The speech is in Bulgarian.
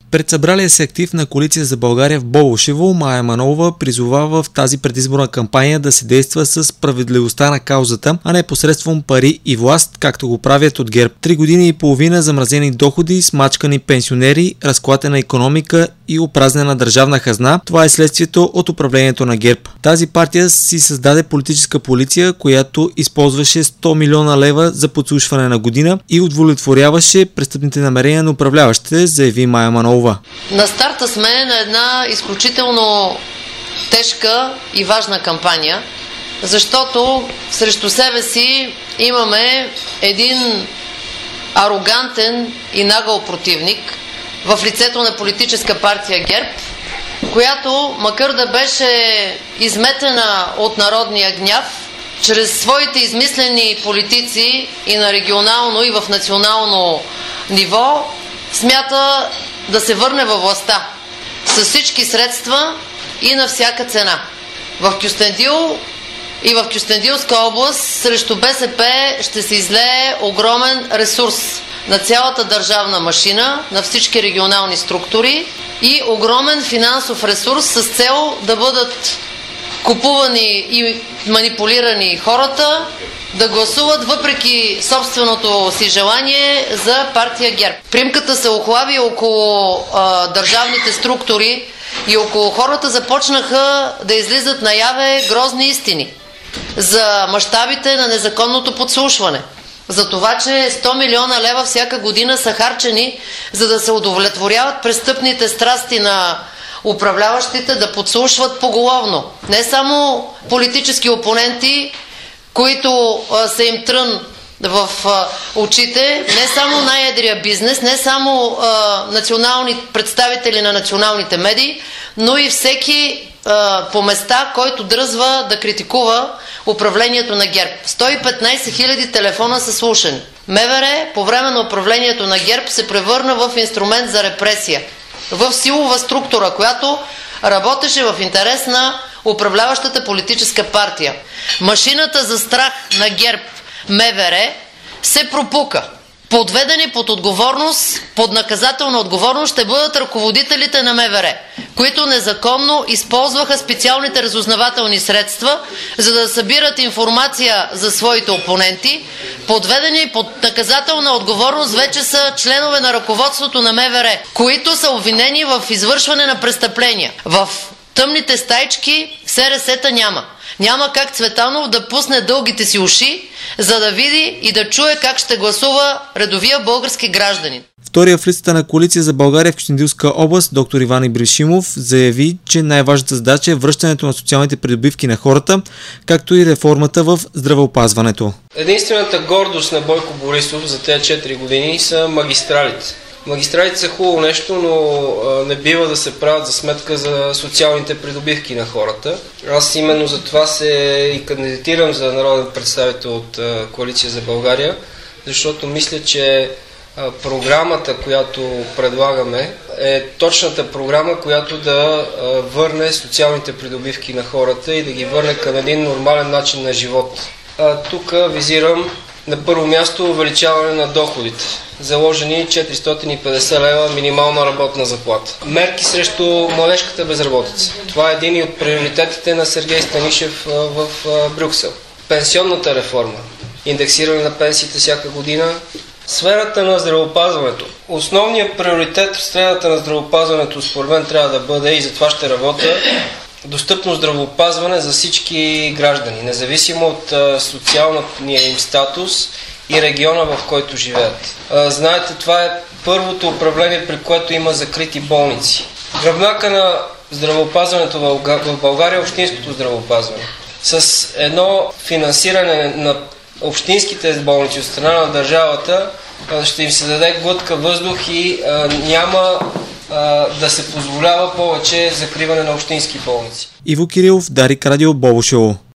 Пред събралия се актив на Коалиция за България в Бобошево, Мая Манолова призовава в тази предизборна кампания да се действа с справедливостта на каузата, а не посредством пари и власт, както го правят от ГЕРБ. 3 години и половина замразени доходи, смачкани пенсионери, разклатена икономика и опразнена държавна хазна. Това е следствието от управлението на ГЕРБ. Тази партия си създаде политическа полиция, която използваше 100 милиона лева за подслушване на година и удовлетворяваше престъпните намерения на управляващите, заяви Мая Манолова. На старта сме на една изключително тежка и важна кампания, защото срещу себе си имаме един арогантен и нагъл противник в лицето на политическа партия ГЕРБ, която, макар да беше изметена от народния гняв, чрез своите измислени политици и на регионално, и в национално ниво, смята да се върне във властта с всички средства и на всяка цена. В Кюстендил и в Кюстендилска област срещу БСП ще се излее огромен ресурс на цялата държавна машина, на всички регионални структури и огромен финансов ресурс с цел да бъдат купувани и манипулирани хората, да гласуват въпреки собственото си желание за партия ГЕРБ. Примката се охлаби около държавните структури и около хората започнаха да излизат наяве грозни истини за мащабите на незаконното подслушване. За това, че 100 милиона лева всяка година са харчени, за да се удовлетворяват престъпните страсти на управляващите да подслушват поголовно. Не само политически опоненти, които са им трън в очите, не само най-едрия бизнес, не само национални представители на националните медии, но и всеки по места, който дръзва да критикува управлението на ГЕРБ. 115 хиляди телефона са слушани. МВР по време на управлението на ГЕРБ се превърна в инструмент за репресия, в силова структура, която работеше в интерес на управляващата политическа партия. Машината за страх на ГЕРБ, МВР, се пропука. Подведени под отговорност, под наказателна отговорност ще бъдат ръководителите на МВР, които незаконно използваха специалните разузнавателни средства, за да събират информация за своите опоненти. Подведени под наказателна отговорност вече са членове на ръководството на МВР, които са обвинени в извършване на престъпления. В тъмните стаички СРС-та няма. Няма как Цветанов да пусне дългите си уши, за да види и да чуе как ще гласува редовия български гражданин. Втория в листата на Коалиция за България в Кюстендилска област, доктор Иван Ибришимов, заяви, че най-важната задача е връщането на социалните придобивки на хората, както и реформата в здравеопазването. Единствената гордост на Бойко Борисов за тези 4 години са магистралите. Магистралите са хубаво нещо, но не бива да се правят за сметка за социалните придобивки на хората. Аз именно за това се и кандидатирам за народен представител от Коалиция за България, защото мисля, че програмата, която предлагаме, е точната програма, която да върне социалните придобивки на хората и да ги върне към един нормален начин на живот. Тук визирам на първо място увеличаване на доходите. Заложени 450 лева минимална работна заплата. Мерки срещу младежката безработица. Това е един от приоритетите на Сергей Станишев в Брюксел. Пенсионната реформа. Индексиране на пенсиите всяка година. Сферата на здравеопазването. Основният приоритет в сферата на здравеопазването според мен трябва да бъде, и затова ще работя, достъпно здравеопазване за всички граждани, независимо от социалния им статус и региона, в който живеят. Знаете, това е първото управление, при което има закрити болници. Гръбнака на здравеопазването в България е общинското здравеопазване. С едно финансиране на общинските болници от страна на държавата ще им се даде глътка въздух и няма да се позволява повече закриване на общински болници. Иво Кирилов, Дарик Радио, Бобошево.